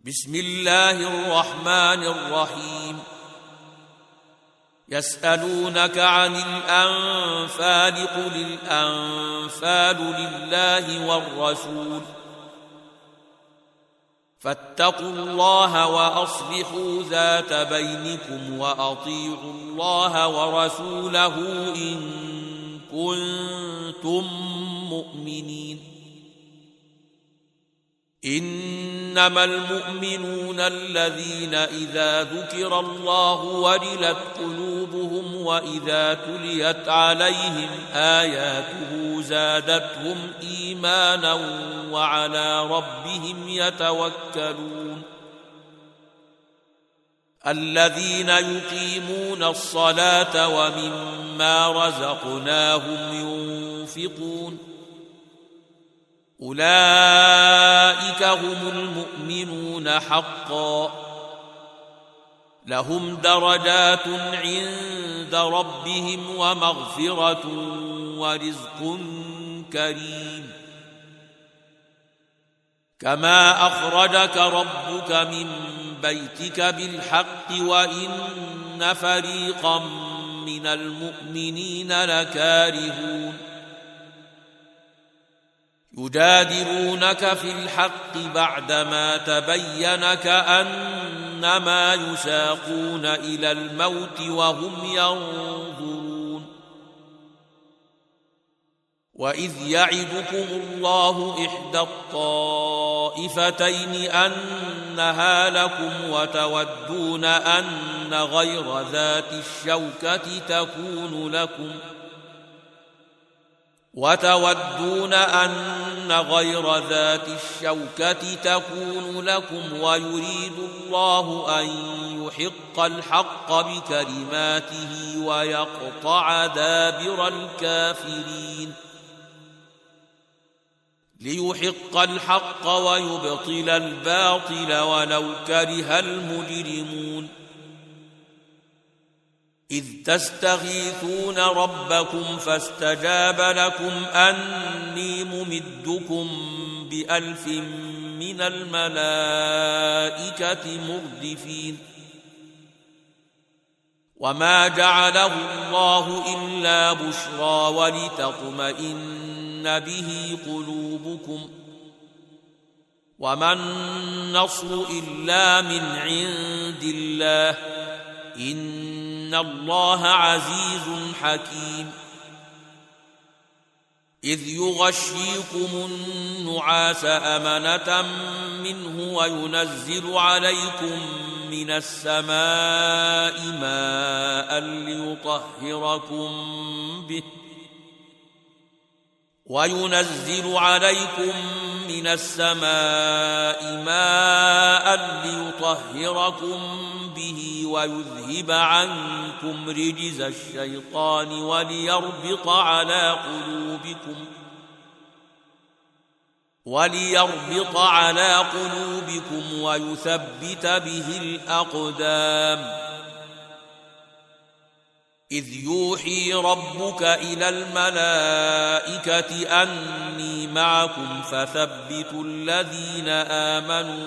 بسم الله الرحمن الرحيم يسألونك عن الأنفال قل الأنفال لله والرسول فاتقوا الله وأصلحوا ذات بينكم وأطيعوا الله ورسوله إن كنتم مؤمنين إنما المؤمنون الذين إذا ذكر الله وجلت قلوبهم وإذا تليت عليهم آياته زادتهم إيمانا وعلى ربهم يتوكلون الذين يقيمون الصلاة ومما رزقناهم ينفقون أولئك هم المؤمنون حقا لهم درجات عند ربهم ومغفرة ورزق كريم كما أخرجك ربك من بيتك بالحق وإن فريقا من المؤمنين لكارهون يجادلونك في الحق بعدما تبين كأنما يساقون إلى الموت وهم ينظرون وإذ يعدكم الله إحدى الطائفتين أنها لكم وتودون أن غير ذات الشوكة تكون لكم ويريد الله أن يحق الحق بكلماته ويقطع دابر الكافرين ليحق الحق ويبطل الباطل ولو كره المجرمون إذ تستغيثون ربكم فاستجاب لكم أني ممدكم ب1000 من الملائكة مردفين وما جعله الله إلا بشرى ولتطمئن به قلوبكم وما النصر إلا من عند الله إن الله عزيز حكيم إذ يغشيكم النعاس أمنة منه وينزل عليكم من السماء ماء ليطهركم به ويذهب عنكم رجز الشيطان وليربط على قلوبكم ويثبت به الأقدام إذ يوحي ربك إلى الملائكة أني معكم فثبتوا الذين آمنوا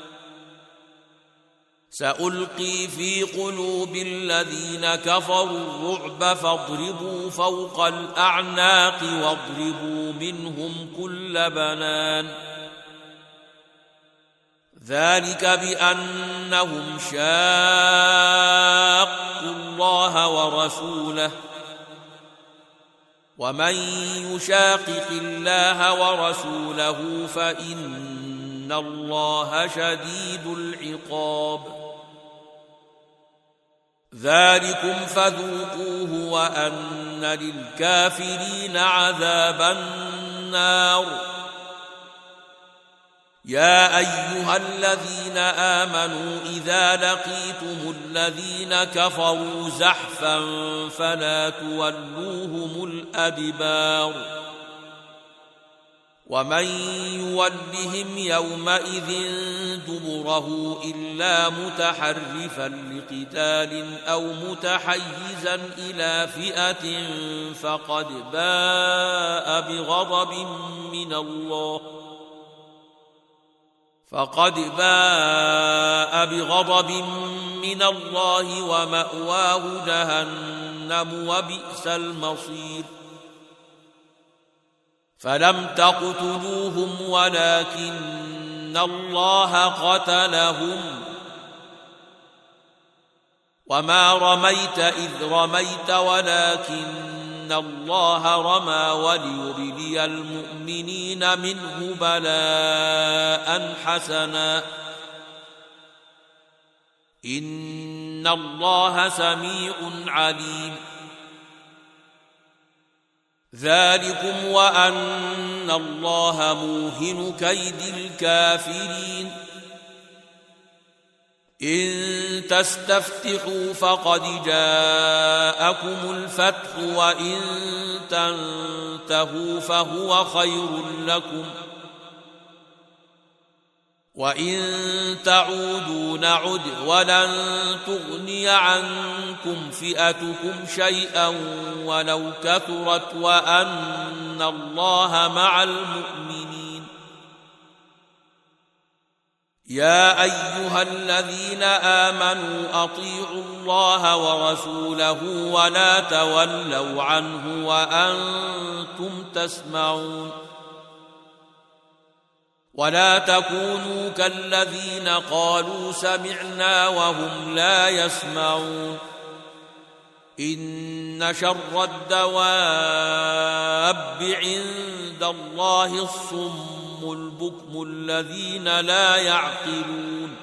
سألقي في قلوب الذين كفروا الرعب فاضربوا فوق الأعناق واضربوا منهم كل بنان ذلك بأنهم شاقوا الله ورسوله ومن يشاقق الله ورسوله فإن الله شديد العقاب ذلكم فذوقوه وأن للكافرين عذاب النار يا أيها الذين آمنوا إذا لقيتم الذين كفروا زحفا فلا تولوهم الأدبار ومن يولهم يومئذ دبره إلا متحرفا لقتال أو متحيزا إلى فئة فقد باء بغضب من الله فقد باء بغضب من الله ومأواه جهنم وبئس المصير فلم تقتلوهم ولكن الله قتلهم وما رميت إذ رميت ولكن الله رمى وليبلي المؤمنين منه بلاء حسنا إن الله سميع عليم ذلكم وأن الله موهن كيد الكافرين إن تستفتحوا فقد جاءكم الفتح وإن تنتهوا فهو خير لكم وإن تعودوا نعد ولن تغني عنكم فئتكم شيئا ولو كثرت وأن الله مع المؤمنين يا أيها الذين آمنوا أطيعوا الله ورسوله ولا تولوا عنه وأنتم تسمعون ولا تكونوا كالذين قالوا سمعنا وهم لا يسمعون إن شر الدواب عند الله الصم البكم الذين لا يعقلون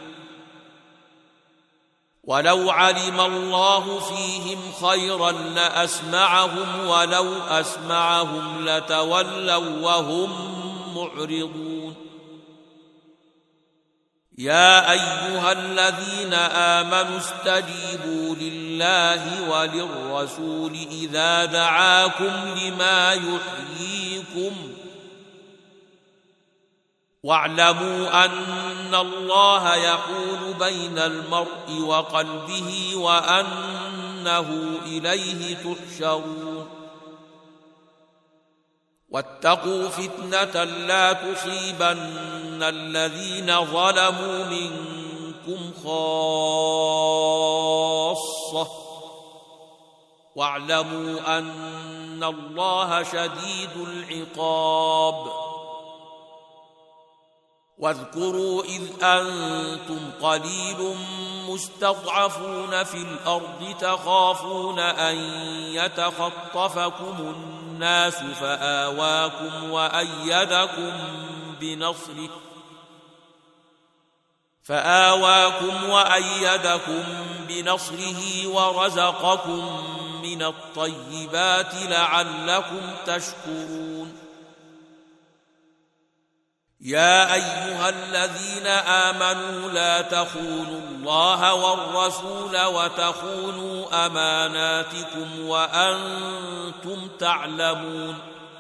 ولو علم الله فيهم خيرا لأسمعهم ولو أسمعهم لتولوا وهم معرضون يا أيها الذين آمنوا استجيبوا لله وللرسول إذا دعاكم لما يحييكم واعلموا أن الله يحول بين المرء وقلبه وأنه إليه تحشرون واتقوا فتنة لا تصيبن الذين ظلموا منكم خاصة واعلموا أن الله شديد العقاب واذكروا إذ أنتم قليل مستضعفون في الأرض تخافون أن يتخطفكم الناس فآواكم وأيدكم بنصره ورزقكم من الطيبات لعلكم تشكرون يا أيها الذين آمنوا لا تخونوا الله والرسول وتخونوا أماناتكم وأنتم تعلمون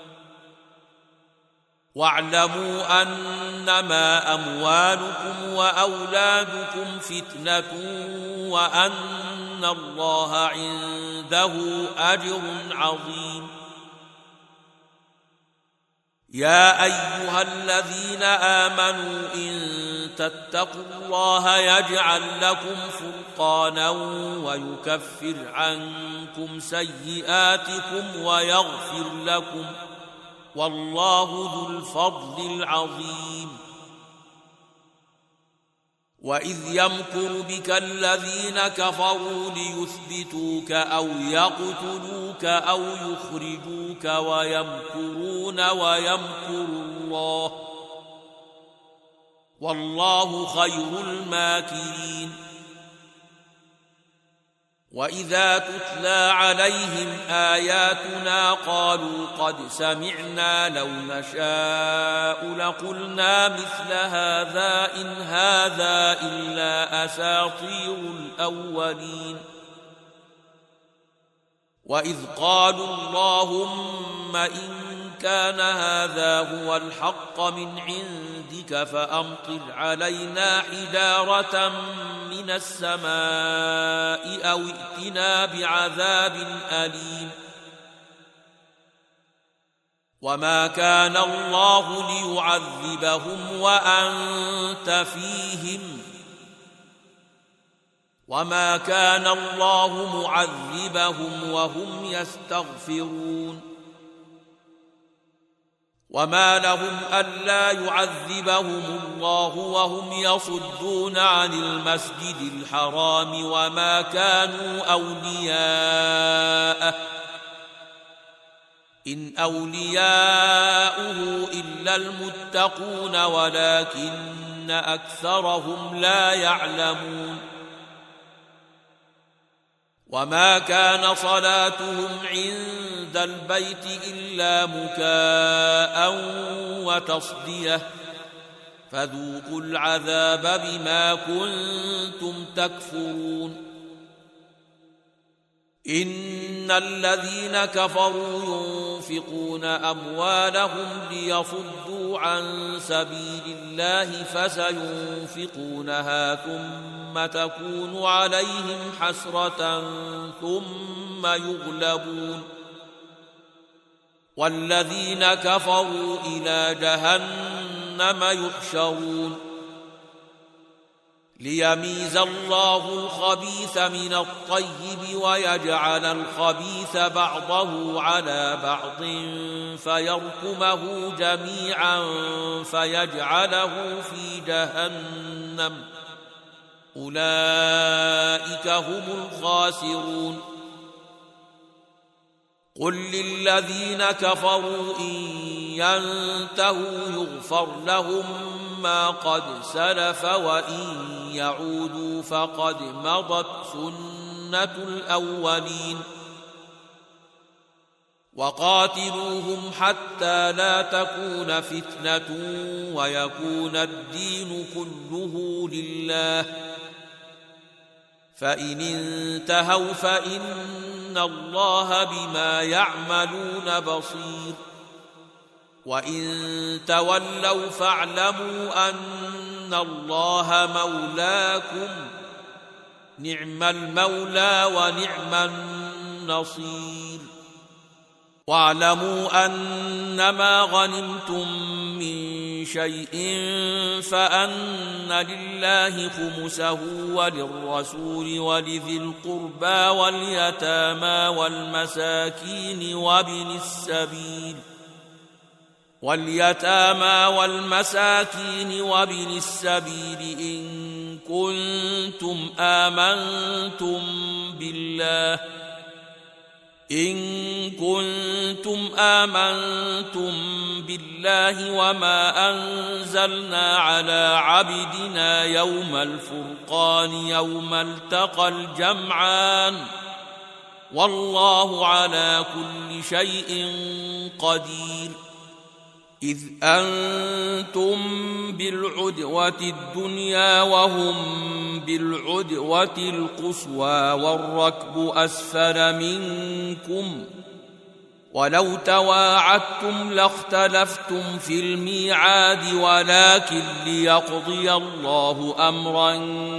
واعلموا أنما أموالكم وأولادكم فتنة وأن الله عنده أجر عظيم يا أيها الذين آمنوا إن تتقوا الله يجعل لكم فرقانا ويكفر عنكم سيئاتكم ويغفر لكم والله ذو الفضل العظيم وإذ يمكر بك الذين كفروا ليثبتوك أو يقتلوك أو يخرجوك ويمكرون ويمكر الله والله خير الماكرين وإذا تتلى عليهم آياتنا قالوا قد سمعنا لو نشاء لقلنا مثل هذا إن هذا إلا أساطير الأولين وإذ قالوا اللهم إن كان هذا هو الحق من عندك فأمطر علينا حجارة من السماء أو ائتنا بعذاب أليم وما كان الله ليعذبهم وأنت فيهم وما كان الله معذبهم وهم يستغفرون وما لهم ألا يعذبهم الله وهم يصدون عن المسجد الحرام وما كانوا أولياءه إن أولياؤه إلا المتقون ولكن أكثرهم لا يعلمون وما كان صلاتهم عند البيت إلا مكاء وتصدية فذوقوا العذاب بما كنتم تكفرون إن الذين كفروا ينفقون أموالهم ليصدوا عن سبيل الله فسينفقونها ثم تكون عليهم حسرة ثم يغلبون والذين كفروا إلى جهنم يحشرون ليميز الله الخبيث من الطيب ويجعل الخبيث بعضه على بعض فيركمه جميعا فيجعله في جهنم أولئك هم الخاسرون قل للذين كفروا إن ينتهوا يغفر لهم ما قد سلف وإن يعودوا فقد مضت سنة الأولين وقاتلوهم حتى لا تكون فتنة ويكون الدين كله لله فإن انتهوا فإن الله بما يعملون بصير وإن تولوا فاعلموا أن الله مولاكم نعم المولى ونعم النصير واعلموا أنما غنمتم من شيء فأن لله خمسه وللرسول ولذي القربى واليتامى والمساكين وابن السبيل إن كنتم آمنتم بالله وما أنزلنا على عبدنا يوم الفرقان يوم التقى الجمعان والله على كل شيء قدير إذ أنتم بالعدوة الدنيا وهم بالعدوة القصوى والركب أسفل منكم ولو تواعدتم لاختلفتم في الميعاد ولكن ليقضي الله أمرا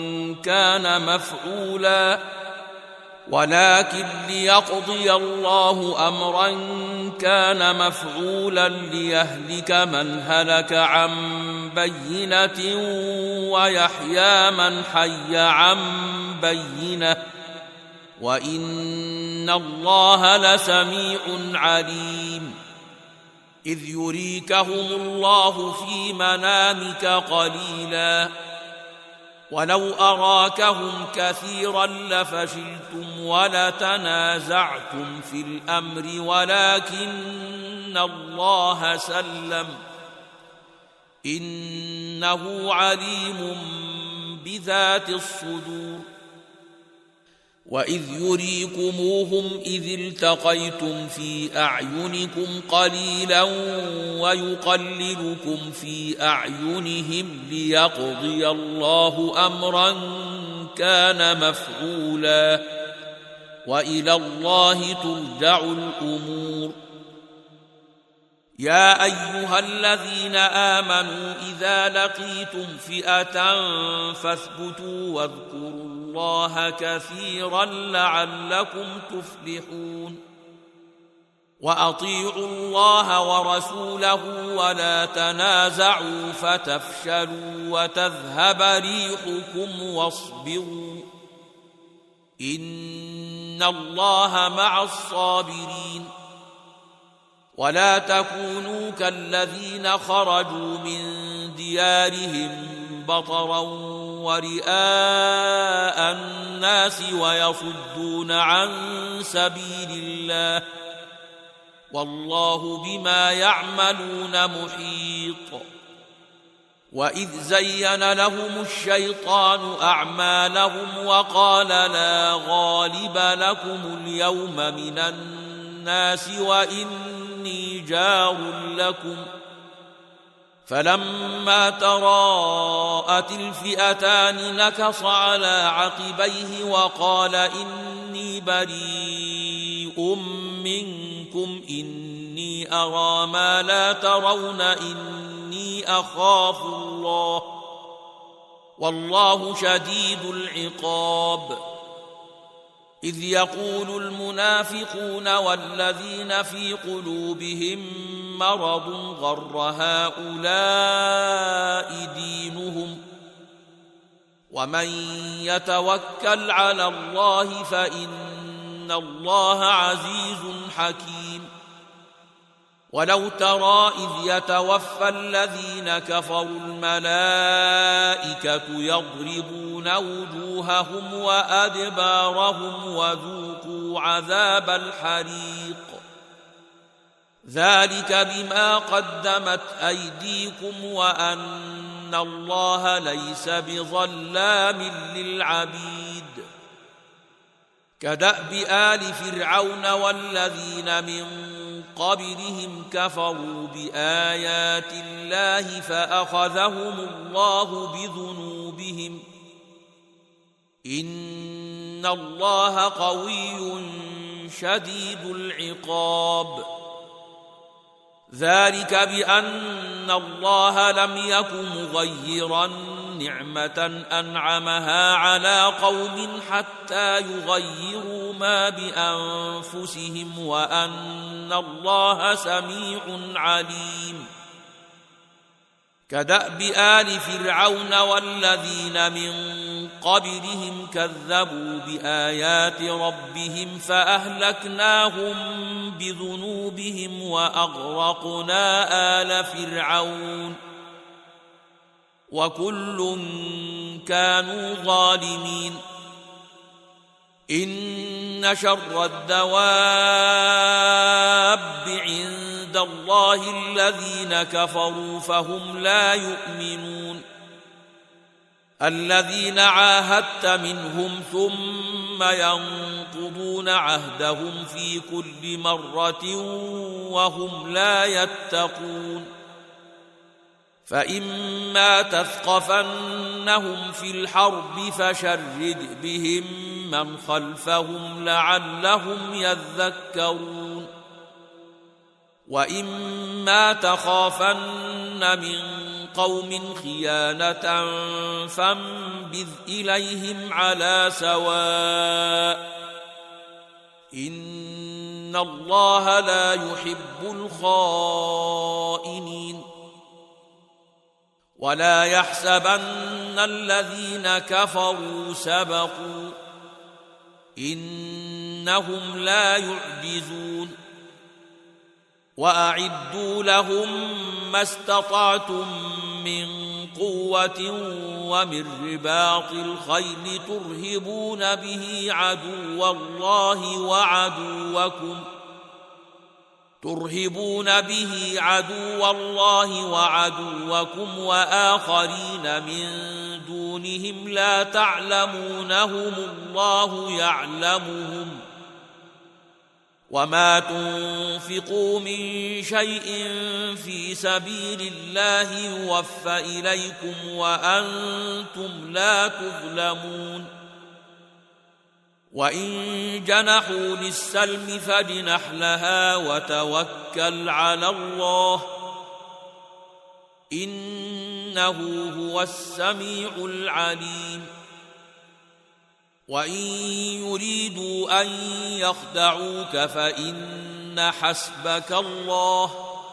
كان مفعولا ليهلك من هلك عن بينة ويحيى من حي عن بينة وإن الله لسميع عليم إذ يريكهم الله في منامك قليلا ولو أراكهم كثيرا لفشلتم ولتنازعتم في الأمر ولكن الله سلم إنه عليم بذات الصدور وإذ يريكموهم إذ التقيتم في أعينكم قليلا ويقللكم في أعينهم ليقضي الله أمرا كان مفعولا وإلى الله ترجع الأمور يا أيها الذين آمنوا إذا لقيتم فئة فاثبتوا واذكروا الله كثيرا لعلكم تفلحون وأطيعوا الله ورسوله ولا تنازعوا فتفشلوا وتذهب ريحكم واصبروا إن الله مع الصابرين ولا تكونوا كالذين خرجوا من ديارهم بطرا ورئاء الناس ويصدون عن سبيل الله والله بما يعملون محيط وإذ زين لهم الشيطان أعمالهم وقال لا غالب لكم اليوم من الناس وإني جار لكم فلما تراءت الفئتان نكص على عقبيه وقال إني بريء منكم إني أرى ما لا ترون إني أخاف الله والله شديد العقاب إذ يقول المنافقون والذين في قلوبهم مرض غر هؤلاء دينهم ومن يتوكل على الله فإن الله عزيز حكيم ولو ترى إذ يتوفى الذين كفروا الملائكة يضربون وجوههم وأدبارهم وذوقوا عذاب الحريق ذلك بما قدمت أيديكم وأن الله ليس بظلام للعبيد كدأب آل فرعون والذين من قبلهم كفروا بآيات الله فأخذهم الله بذنوبهم إن الله قوي شديد العقاب ذلك بأن الله لم يكن مغيرا نعمة أنعمها على قوم حتى يغيروا ما بأنفسهم وأن الله سميع عليم كدأب آل فرعون والذين من قبلهم كذبوا بآيات ربهم فأهلكناهم بذنوبهم وأغرقنا آل فرعون وكل كانوا ظالمين إن شر الدواب عند الله الذين كفروا فهم لا يؤمنون الذين عاهدت منهم ثم ينقضون عهدهم في كل مرة وهم لا يتقون فإما تثقفنهم في الحرب فشرد بهم من خلفهم لعلهم يذكرون وإما تخافن من قوم خيانة فانبذ إليهم على سواء إن الله لا يحب الخائنين ولا يحسبن الذين كفروا سبقوا إنهم لا يعجزون وأعدوا لهم ما استطعتم من قوة ومن رباط الخيل ترهبون به عدو الله وعدوكم وآخرين من دونهم لا تعلمونهم الله يعلمهم وما تنفقوا من شيء في سبيل الله يوفى إليكم وأنتم لا تظلمون وإن جنحوا للسلم فاجنح لها وتوكل على الله إنه هو السميع العليم وإن يريدوا أن يخدعوك فإن إن حسبك الله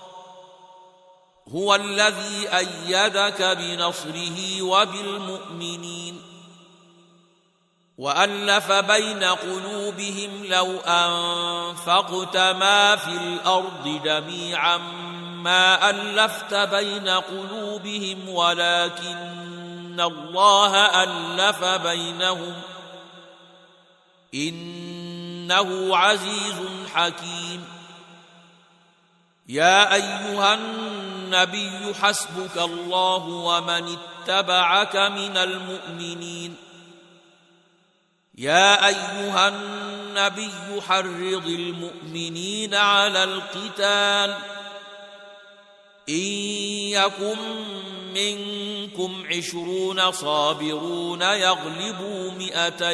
هو الذي أيدك بنصره وبالمؤمنين وألف بين قلوبهم لو أنفقت ما في الأرض جميعا ما ألفت بين قلوبهم ولكن الله ألف بينهم إنه عزيز حكيم. يا أيها النبي حسبك الله ومن اتبعك من المؤمنين. يا أيها النبي حرض المؤمنين على القتال إن يكن منكم 20 صابرون يغلبوا 200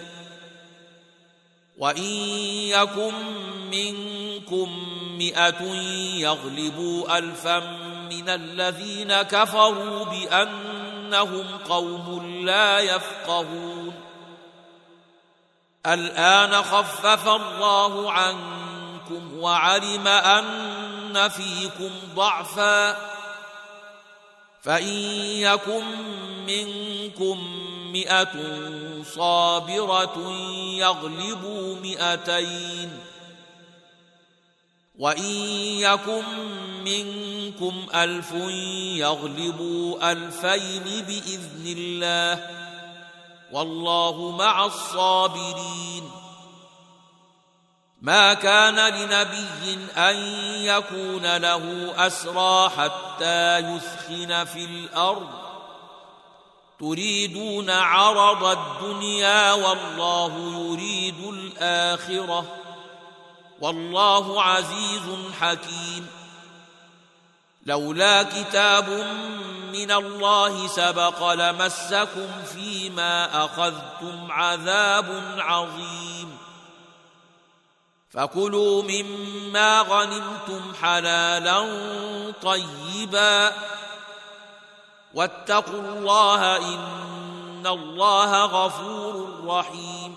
وإن يكن منكم 100 يغلبوا 1000 من الذين كفروا بأنهم قوم لا يفقهون. الآن خفف الله عنكم وعلم أن فيكم ضعفا فإن يكن منكم 100 صابرة يغلبوا 200 وإن يكن منكم 1000 يغلبوا 2000 بإذن الله والله مع الصابرين. ما كان لنبي أن يكون له أسرى حتى يثخن في الأرض تريدون عرض الدنيا والله يريد الآخرة والله عزيز حكيم. لولا كتاب من الله سبق لمسكم فيما أخذتم عذاب عظيم. فكلوا مما غنمتم حلالا طيبا واتقوا الله إن الله غفور رحيم.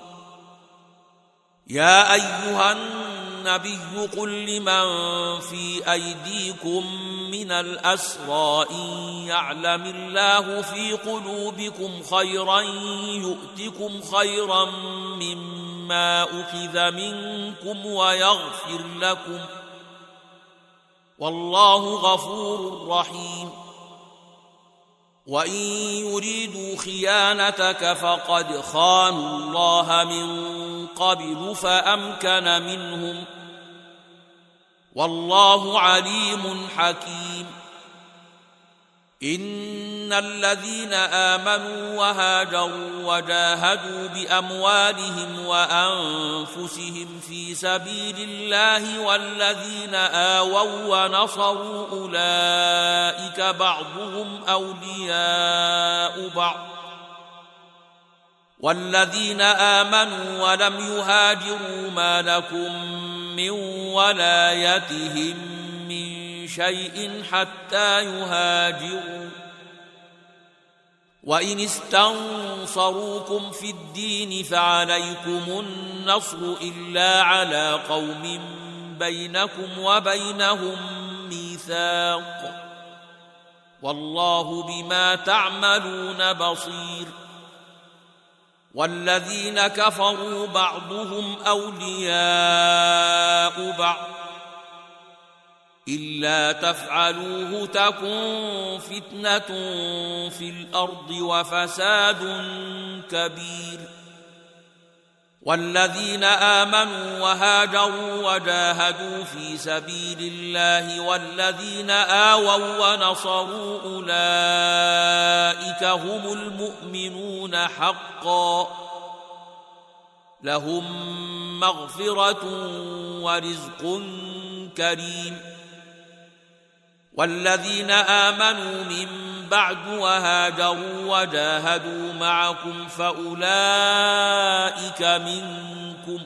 يا أيها النبي قل لمن في أيديكم من الأسرى إن يعلم الله في قلوبكم خيرا يؤتكم خيرا مما أخذ منكم ويغفر لكم والله غفور رحيم. وإن يريدوا خيانتك فقد خانوا الله من قبل فأمكن منهم والله عليم حكيم. إن الذين آمنوا وهاجروا وجاهدوا بأموالهم وأنفسهم في سبيل الله والذين آووا ونصروا أولئك بعضهم أولياء بعض والذين آمنوا ولم يهاجروا ما لكم من ولايتهم من شيء حتى يهاجروا وإن استنصروكم في الدين فعليكم النصر إلا على قوم بينكم وبينهم ميثاق والله بما تعملون بصير. والذين كفروا بعضهم أولياء بعض إلا تفعلوه تكن فتنة في الأرض وفساد كبير. والذين آمنوا وهاجروا وجاهدوا في سبيل الله والذين آووا ونصروا أولئك هم المؤمنون حقا لهم مغفرة ورزق كريم. والذين آمنوا من بعد وهاجروا وجاهدوا معكم فأولئك منكم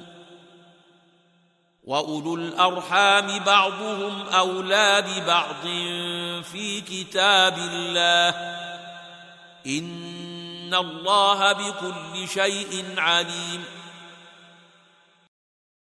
وأولو الأرحام بعضهم أولى ببعض في كتاب الله إن الله بكل شيء عليم.